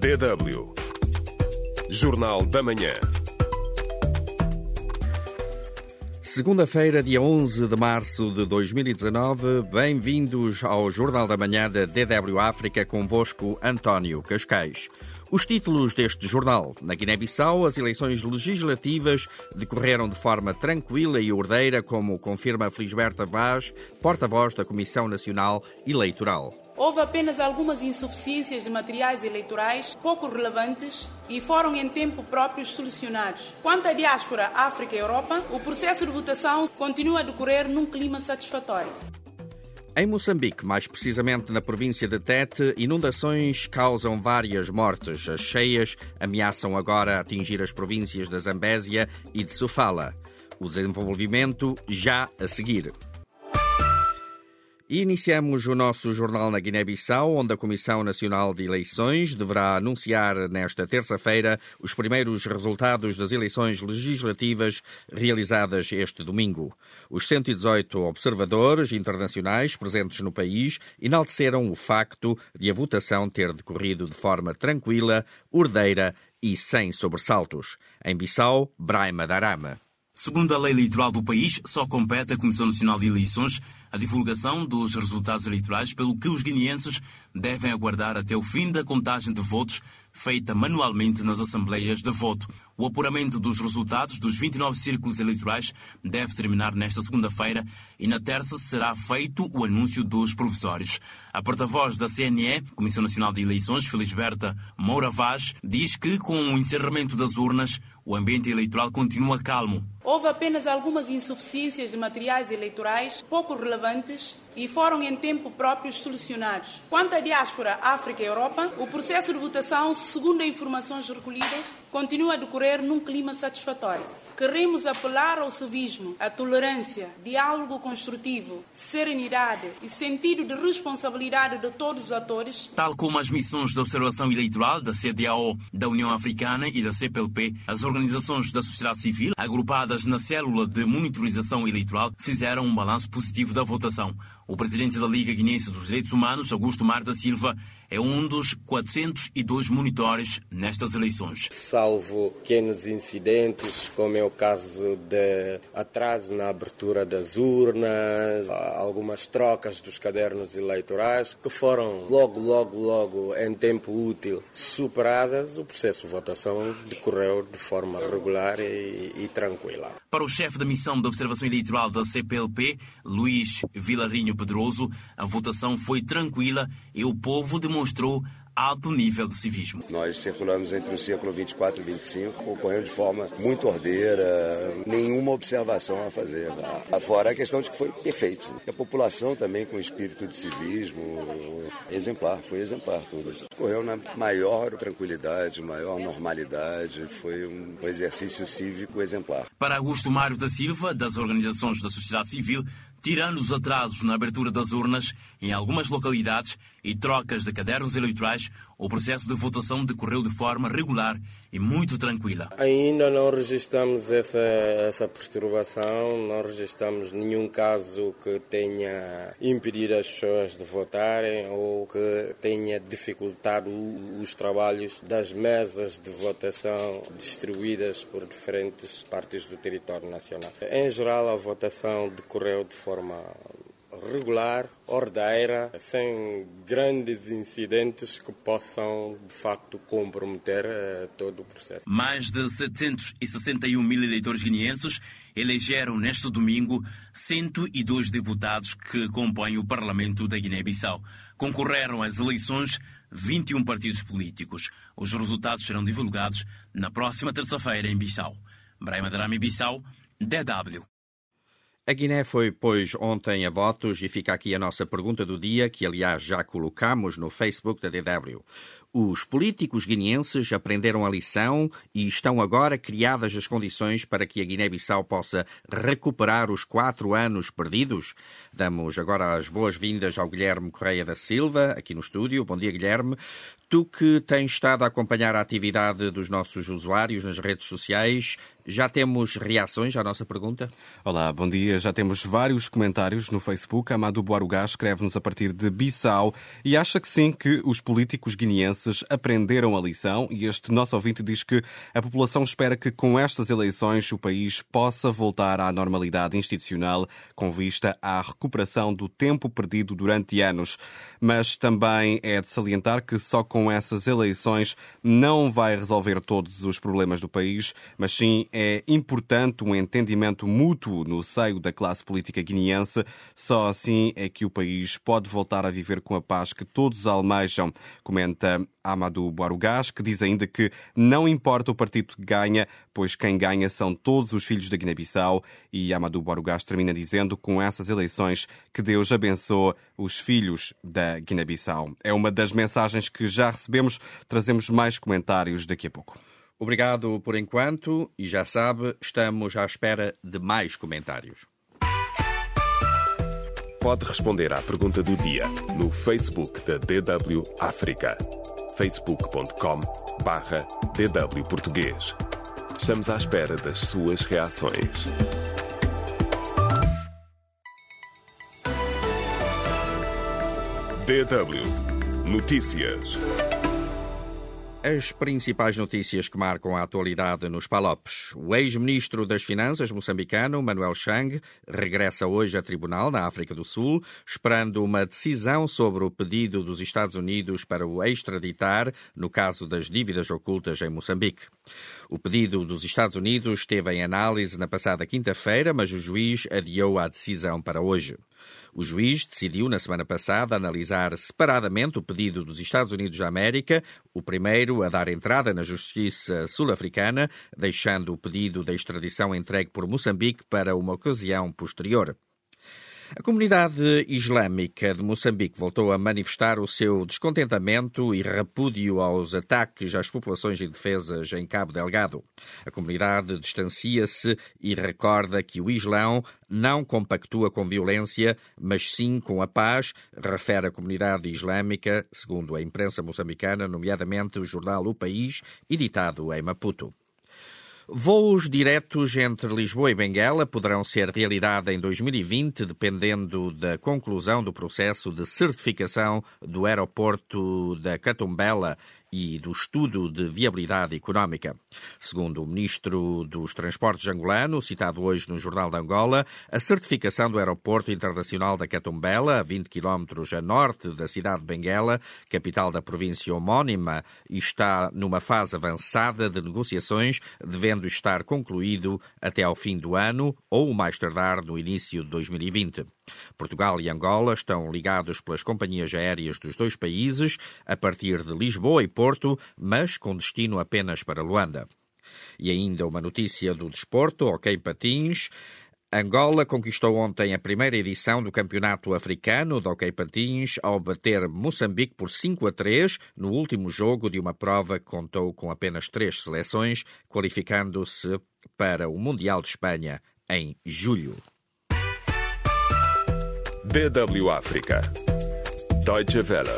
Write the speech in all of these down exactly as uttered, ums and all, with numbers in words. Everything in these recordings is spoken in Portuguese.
D W. Jornal da Manhã. Segunda-feira, dia onze de março de dois mil e dezanove, bem-vindos ao Jornal da Manhã da D W África, convosco António Cascais. Os títulos deste jornal. Na Guiné-Bissau, as eleições legislativas decorreram de forma tranquila e ordeira, como confirma Felisberta Vaz, porta-voz da Comissão Nacional Eleitoral. Houve apenas algumas insuficiências de materiais eleitorais pouco relevantes e foram em tempo próprio solucionados. Quanto à diáspora África e Europa, o processo de votação continua a decorrer num clima satisfatório. Em Moçambique, mais precisamente na província de Tete, inundações causam várias mortes. As cheias ameaçam agora atingir as províncias da Zambésia e de Sofala. O desenvolvimento já a seguir. E iniciamos o nosso jornal na Guiné-Bissau, onde a Comissão Nacional de Eleições deverá anunciar nesta terça-feira os primeiros resultados das eleições legislativas realizadas este domingo. Os cento e dezoito observadores internacionais presentes no país enalteceram o facto de a votação ter decorrido de forma tranquila, ordeira e sem sobressaltos. Em Bissau, Braima Darama. Segundo a lei eleitoral do país, só compete à Comissão Nacional de Eleições a divulgação dos resultados eleitorais, pelo que os guineenses devem aguardar até o fim da contagem de votos feita manualmente nas assembleias de voto. O apuramento dos resultados dos vinte e nove círculos eleitorais deve terminar nesta segunda-feira e na terça será feito o anúncio dos provisórios. A porta-voz da C N E, Comissão Nacional de Eleições, Felisberta Moura Vaz, diz que com o encerramento das urnas, o ambiente eleitoral continua calmo. Houve apenas algumas insuficiências de materiais eleitorais pouco relevantes e foram em tempo próprio solucionados. Quanto à diáspora África e Europa, o processo de votação, segundo as informações recolhidas, continua a decorrer num clima satisfatório. Queremos apelar ao civismo, à tolerância, diálogo construtivo, serenidade e sentido de responsabilidade de todos os atores. Tal como as missões de observação eleitoral da C D A O, da União Africana e da C P L P, as organizações da sociedade civil, agrupadas na célula de monitorização eleitoral, fizeram um balanço positivo da votação. O presidente da Liga Guinense dos Direitos Humanos, Augusto Mar da Silva, é um dos quatrocentos e dois monitores nestas eleições. Salvo pequenos incidentes, como é o caso de atraso na abertura das urnas, algumas trocas dos cadernos eleitorais, que foram logo, logo, logo, em tempo útil, superadas, o processo de votação decorreu de forma regular e, e tranquila. Para o chefe da missão de observação eleitoral da C P L P, Luís Vilarinho Pedroso, a votação foi tranquila e o povo demonstrou alto nível de civismo. Nós circulamos entre o círculo vinte e quatro e vinte e cinco, ocorrendo de forma muito ordeira, nenhuma observação a fazer. Fora a questão de que foi perfeito. A população também com espírito de civismo exemplar, foi exemplar tudo. Ocorreu na maior tranquilidade, maior normalidade, foi um exercício cívico exemplar. Para Augusto Mário da Silva, das organizações da sociedade civil, tirando os atrasos na abertura das urnas em algumas localidades e trocas de cadernos eleitorais, o processo de votação decorreu de forma regular e muito tranquila. Ainda não registramos essa, essa perturbação, não registramos nenhum caso que tenha impedido as pessoas de votarem ou que tenha dificultado os trabalhos das mesas de votação distribuídas por diferentes partes do território nacional. Em geral, a votação decorreu de forma forma regular, ordeira, sem grandes incidentes que possam, de facto, comprometer uh, todo o processo. Mais de setecentos e sessenta e um mil eleitores guineenses elegeram neste domingo cento e dois deputados que compõem o Parlamento da Guiné-Bissau. Concorreram às eleições vinte e um partidos políticos. Os resultados serão divulgados na próxima terça-feira em Bissau. Braima Darama, Bissau, D W. A Guiné foi, pois, ontem a votos e fica aqui a nossa pergunta do dia, que aliás já colocamos no Facebook da D W. Os políticos guineenses aprenderam a lição e estão agora criadas as condições para que a Guiné-Bissau possa recuperar os quatro anos perdidos? Damos agora as boas-vindas ao Guilherme Correia da Silva, aqui no estúdio. Bom dia, Guilherme. Tu que tens estado a acompanhar a atividade dos nossos usuários nas redes sociais, já temos reações à nossa pergunta? Olá, bom dia. Já temos vários comentários no Facebook. Amadou Boarugá escreve-nos a partir de Bissau e acha que sim, que os políticos guineenses guineenses aprenderam a lição e este nosso ouvinte diz que a população espera que com estas eleições o país possa voltar à normalidade institucional com vista à recuperação do tempo perdido durante anos. Mas também é de salientar que só com essas eleições não vai resolver todos os problemas do país, mas sim é importante um entendimento mútuo no seio da classe política guineense. Só assim é que o país pode voltar a viver com a paz que todos almejam, comenta Amadou Boarugás, que diz ainda que não importa o partido que ganha, pois quem ganha são todos os filhos da Guiné-Bissau. E Amadou Boarugás termina dizendo, com essas eleições, que Deus abençoe os filhos da Guiné-Bissau. É uma das mensagens que já recebemos. Trazemos mais comentários daqui a pouco. Obrigado por enquanto e já sabe, estamos à espera de mais comentários. Pode responder à pergunta do dia no Facebook da D W África. facebook ponto com barra D W Português. Estamos à espera das suas reações. D W Notícias. As principais notícias que marcam a atualidade nos Palopes. O ex-ministro das Finanças moçambicano, Manuel Chang, regressa hoje a tribunal na África do Sul, esperando uma decisão sobre o pedido dos Estados Unidos para o extraditar no caso das dívidas ocultas em Moçambique. O pedido dos Estados Unidos esteve em análise na passada quinta-feira, mas o juiz adiou a decisão para hoje. O juiz decidiu, na semana passada, analisar separadamente o pedido dos Estados Unidos da América, o primeiro a dar entrada na justiça sul-africana, deixando o pedido de extradição entregue por Moçambique para uma ocasião posterior. A comunidade islâmica de Moçambique voltou a manifestar o seu descontentamento e repúdio aos ataques às populações indefesas em Cabo Delgado. A comunidade distancia-se e recorda que o Islão não compactua com violência, mas sim com a paz, refere a comunidade islâmica, segundo a imprensa moçambicana, nomeadamente o jornal O País, editado em Maputo. Voos diretos entre Lisboa e Benguela poderão ser realidade em dois mil e vinte, dependendo da conclusão do processo de certificação do aeroporto da Catumbela e do estudo de viabilidade económica. Segundo o ministro dos Transportes angolano, citado hoje no Jornal de Angola, a certificação do aeroporto internacional da Catumbela, a vinte quilómetros a norte da cidade de Benguela, capital da província homónima, está numa fase avançada de negociações, devendo estar concluído até ao fim do ano ou mais tardar no início de dois mil e vinte. Portugal e Angola estão ligados pelas companhias aéreas dos dois países a partir de Lisboa e Porto, mas com destino apenas para Luanda. E ainda uma notícia do desporto, ok patins. Angola conquistou ontem a primeira edição do Campeonato Africano de Hóquei Patins ao bater Moçambique por cinco a três no último jogo de uma prova que contou com apenas três seleções, qualificando-se para o Mundial de Espanha em julho. D W África. Deutsche Welle.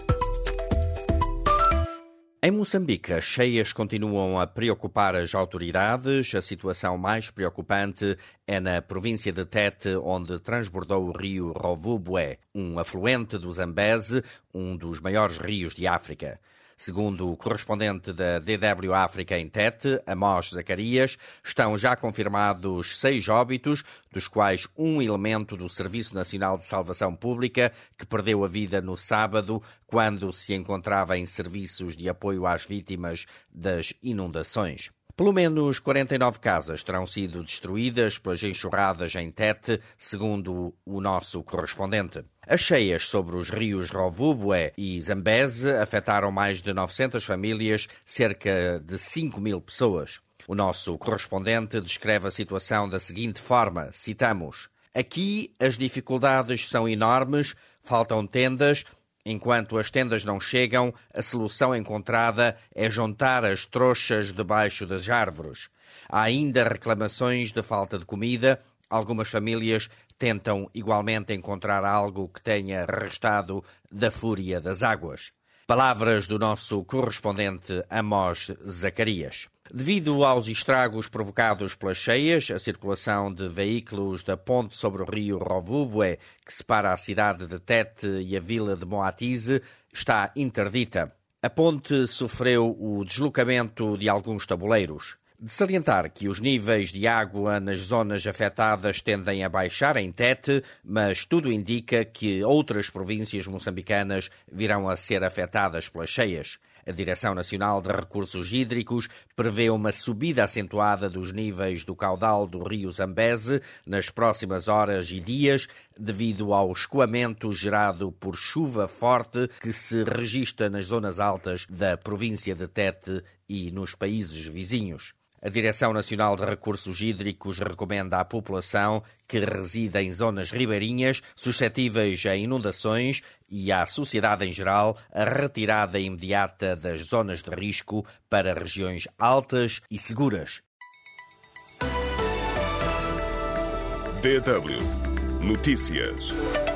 Em Moçambique, as cheias continuam a preocupar as autoridades. A situação mais preocupante é na província de Tete, onde transbordou o rio Rovubwe, um afluente do Zambeze, um dos maiores rios de África. Segundo o correspondente da D W África em Tete, Amós Zacarias, estão já confirmados seis óbitos, dos quais um elemento do Serviço Nacional de Salvação Pública, que perdeu a vida no sábado, quando se encontrava em serviços de apoio às vítimas das inundações. Pelo menos quarenta e nove casas terão sido destruídas pelas enxurradas em Tete, segundo o nosso correspondente. As cheias sobre os rios Rovubwe e Zambeze afetaram mais de novecentas famílias, cerca de cinco mil pessoas. O nosso correspondente descreve a situação da seguinte forma, citamos: "Aqui as dificuldades são enormes, faltam tendas. Enquanto as tendas não chegam, a solução encontrada é juntar as trouxas debaixo das árvores. Há ainda reclamações de falta de comida. Algumas famílias tentam igualmente encontrar algo que tenha restado da fúria das águas." Palavras do nosso correspondente Amós Zacarias. Devido aos estragos provocados pelas cheias, a circulação de veículos da ponte sobre o rio Rovubwe, que separa a cidade de Tete e a vila de Moatize, está interdita. A ponte sofreu o deslocamento de alguns tabuleiros. De salientar que os níveis de água nas zonas afetadas tendem a baixar em Tete, mas tudo indica que outras províncias moçambicanas virão a ser afetadas pelas cheias. A Direção Nacional de Recursos Hídricos prevê uma subida acentuada dos níveis do caudal do rio Zambeze nas próximas horas e dias, devido ao escoamento gerado por chuva forte que se registra nas zonas altas da província de Tete e nos países vizinhos. A Direção Nacional de Recursos Hídricos recomenda à população que reside em zonas ribeirinhas suscetíveis a inundações e à sociedade em geral a retirada imediata das zonas de risco para regiões altas e seguras. D W Notícias.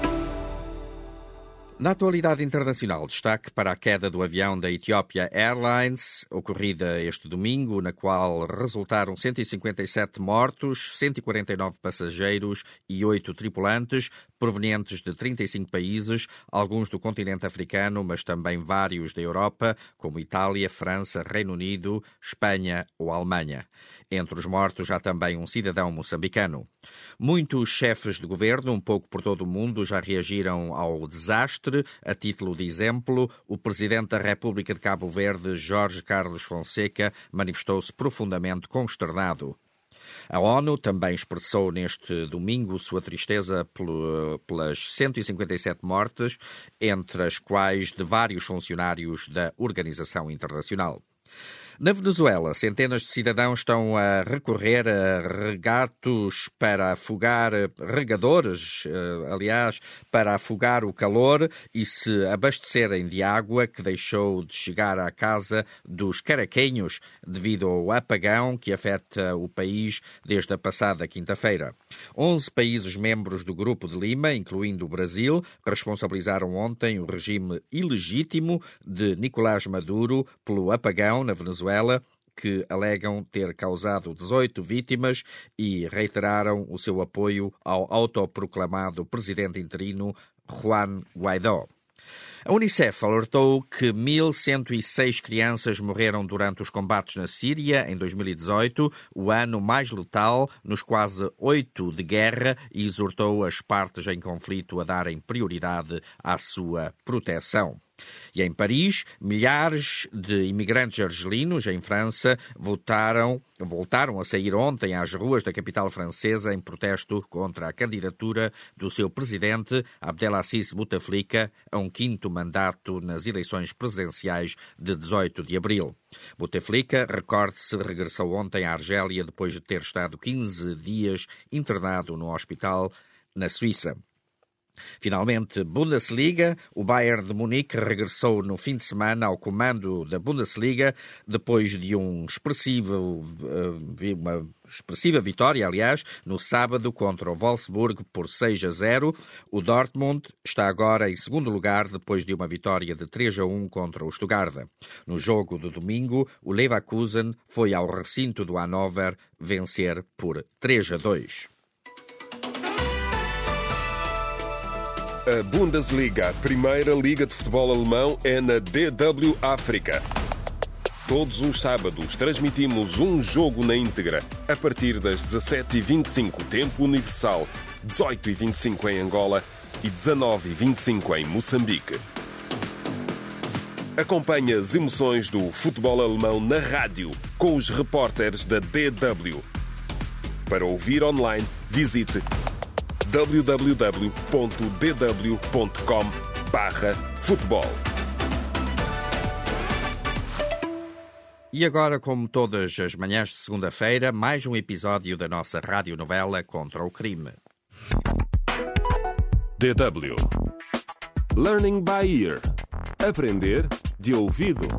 Na atualidade internacional, destaque para a queda do avião da Ethiopia Airlines, ocorrida este domingo, na qual resultaram cento e cinquenta e sete mortos, cento e quarenta e nove passageiros e oito tripulantes, provenientes de trinta e cinco países, alguns do continente africano, mas também vários da Europa, como Itália, França, Reino Unido, Espanha ou Alemanha. Entre os mortos há também um cidadão moçambicano. Muitos chefes de governo, um pouco por todo o mundo, já reagiram ao desastre. A título de exemplo, o presidente da República de Cabo Verde, Jorge Carlos Fonseca, manifestou-se profundamente consternado. A ONU também expressou neste domingo sua tristeza pelas cento e cinquenta e sete mortes, entre as quais de vários funcionários da Organização Internacional. Na Venezuela, centenas de cidadãos estão a recorrer a regatos para afogar, regadores, aliás, para afogar o calor e se abastecerem de água que deixou de chegar à casa dos caraquenhos devido ao apagão que afeta o país desde a passada quinta-feira. Onze países membros do Grupo de Lima, incluindo o Brasil, responsabilizaram ontem o regime ilegítimo de Nicolás Maduro pelo apagão na Venezuela, que alegam ter causado dezoito vítimas e reiteraram o seu apoio ao autoproclamado presidente interino Juan Guaidó. A Unicef alertou que mil cento e seis crianças morreram durante os combates na Síria em dois mil e dezoito, o ano mais letal nos quase oito de guerra, e exortou as partes em conflito a darem prioridade à sua proteção. E em Paris, milhares de imigrantes argelinos em França votaram, voltaram a sair ontem às ruas da capital francesa em protesto contra a candidatura do seu presidente, Abdelaziz Bouteflika, a um quinto mandato nas eleições presidenciais de dezoito de abril. Bouteflika, recorde-se, regressou ontem à Argélia depois de ter estado quinze dias internado no hospital na Suíça. Finalmente, Bundesliga. O Bayern de Munique regressou no fim de semana ao comando da Bundesliga depois de um expressivo, uma expressiva vitória, aliás, no sábado contra o Wolfsburg por seis a zero. O Dortmund está agora em segundo lugar depois de uma vitória de três a um contra o Stuttgart. No jogo de domingo, o Leverkusen foi ao recinto do Hannover vencer por três a dois. A Bundesliga, a primeira liga de futebol alemão, é na D W África. Todos os sábados transmitimos um jogo na íntegra, a partir das dezassete e vinte e cinco, tempo universal, dezoito e vinte e cinco em Angola e dezenove e vinte e cinco em Moçambique. Acompanhe as emoções do futebol alemão na rádio, com os repórteres da D W. Para ouvir online, visite w w w ponto d w ponto com barra futebol. E agora, como todas as manhãs de segunda-feira, mais um episódio da nossa radionovela Contra o Crime. D W Learning by Ear. Aprender de ouvido.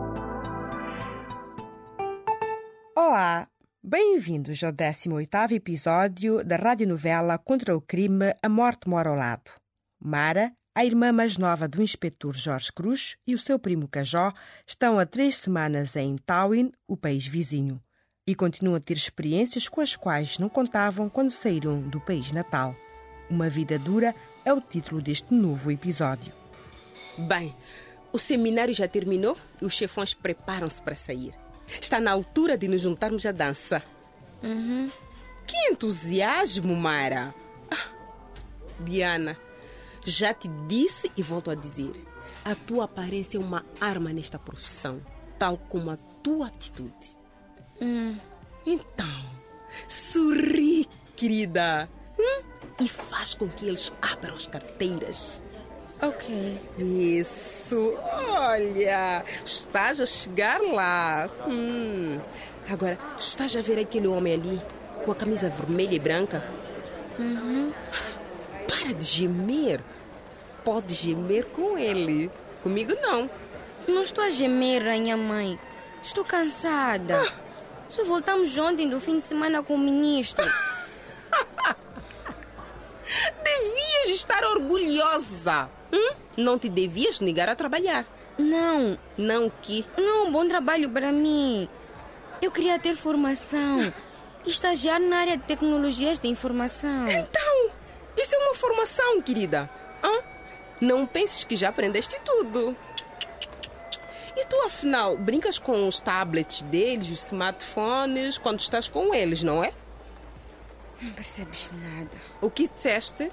Olá! Bem-vindos ao décimo oitavo episódio da radionovela Contra o Crime, A Morte Mora ao Lado. Mara, a irmã mais nova do inspetor Jorge Cruz, e o seu primo Cajó estão há três semanas em Tawin, o país vizinho, e continuam a ter experiências com as quais não contavam quando saíram do país natal. Uma vida dura é o título deste novo episódio. Bem, O seminário já terminou e os chefões preparam-se para sair. Está na altura de nos juntarmos à dança. Uhum. Que entusiasmo, Mara! Ah, Diana, já te disse e volto a dizer. A tua aparência é uma arma nesta profissão, tal como a tua atitude. Hum. Então, sorri, querida, hum? E faz com que eles abram as carteiras. Ok. Isso, olha, estás a chegar lá. Hum. Agora, estás a ver aquele homem ali, com a camisa vermelha e branca? Uhum. Para de gemer. Pode gemer com ele. Comigo não. Não estou a gemer, rainha mãe. Estou cansada. Ah. Só voltamos ontem do fim de semana com o ministro. Devias estar orgulhosa. Hum? Não te devias negar a trabalhar. Não. Não o quê? Não, um bom trabalho para mim. Eu queria ter formação e estagiar na área de tecnologias de informação. Então, isso é uma formação, querida. Hã? Não penses que já aprendeste tudo. E tu, afinal, brincas com os tablets deles, os smartphones, quando estás com eles, não é? Não percebes nada. O que disseste?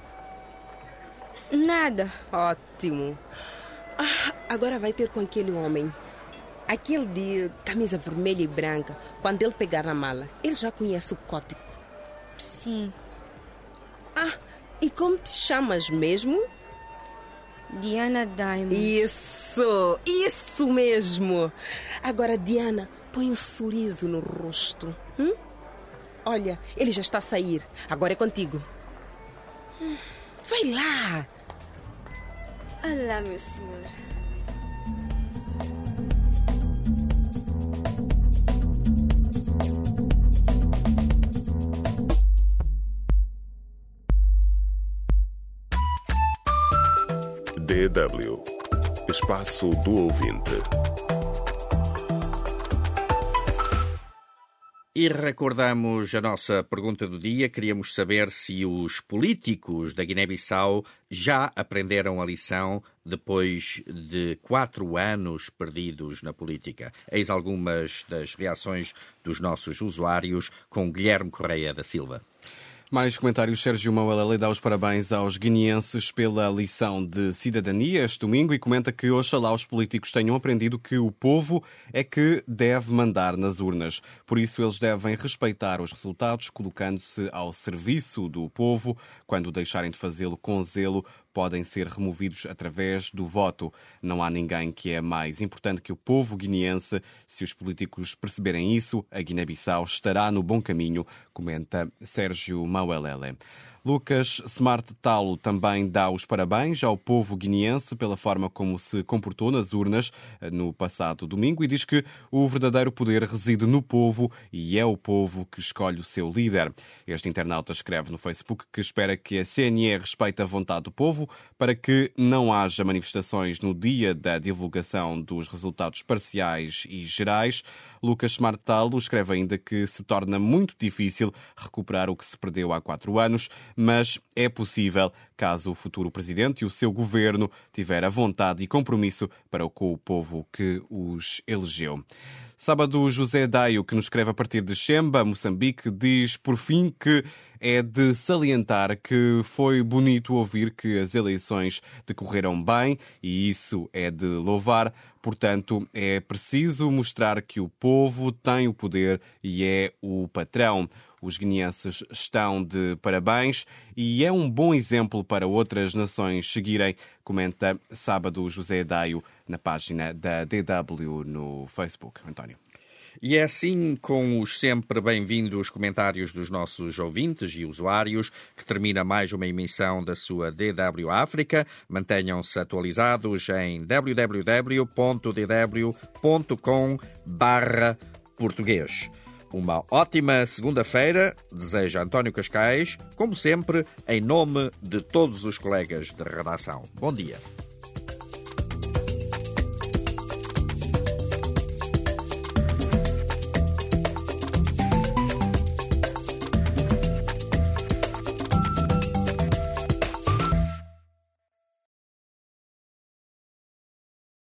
Nada. Ótimo. Ah, agora vai ter com aquele homem. Aquele de camisa vermelha e branca. Quando ele pegar na mala, ele já conhece o código. Sim. Ah, e como te chamas mesmo? Diana Diamond. Isso, isso mesmo. Agora, Diana, põe um sorriso no rosto. Hum? Olha, ele já está a sair. Agora é contigo. Hum. Vai lá. Olá, meu senhor. D W Espaço do Ouvinte. E recordamos a nossa pergunta do dia. Queríamos saber se os políticos da Guiné-Bissau já aprenderam a lição depois de quatro anos perdidos na política. Eis algumas das reações dos nossos usuários com Guilherme Correia da Silva. Mais comentários. Sérgio Mauelele dá os parabéns aos guineenses pela lição de cidadania este domingo e comenta que oxalá os políticos tenham aprendido que o povo é que deve mandar nas urnas. Por isso eles devem respeitar os resultados, colocando-se ao serviço do povo. Quando deixarem de fazê-lo com zelo, podem ser removidos através do voto. Não há ninguém que é mais importante que o povo guineense. Se os políticos perceberem isso, a Guiné-Bissau estará no bom caminho, comenta Sérgio Mauelele. Lucas Smart Talo também dá os parabéns ao povo guineense pela forma como se comportou nas urnas no passado domingo e diz que o verdadeiro poder reside no povo e é o povo que escolhe o seu líder. Este internauta escreve no Facebook que espera que a C N E respeite a vontade do povo para que não haja manifestações no dia da divulgação dos resultados parciais e gerais. Lucas Smart Talo escreve ainda que se torna muito difícil recuperar o que se perdeu há quatro anos, mas é possível caso o futuro presidente e o seu governo tiver a vontade e compromisso para com o povo que os elegeu. Sábado, José Daio, que nos escreve a partir de Xemba, Moçambique, diz, por fim, que é de salientar que foi bonito ouvir que as eleições decorreram bem e isso é de louvar. Portanto, é preciso mostrar que o povo tem o poder e é o patrão. Os guineenses estão de parabéns e é um bom exemplo para outras nações seguirem, comenta sábado José Daio na página da D W no Facebook. António. E é assim, com os sempre bem-vindos comentários dos nossos ouvintes e usuários, que termina mais uma emissão da sua D W África. Mantenham-se atualizados em w w w ponto d w ponto com barra português. Uma ótima segunda-feira, deseja António Cascais, como sempre, em nome de todos os colegas de redação. Bom dia.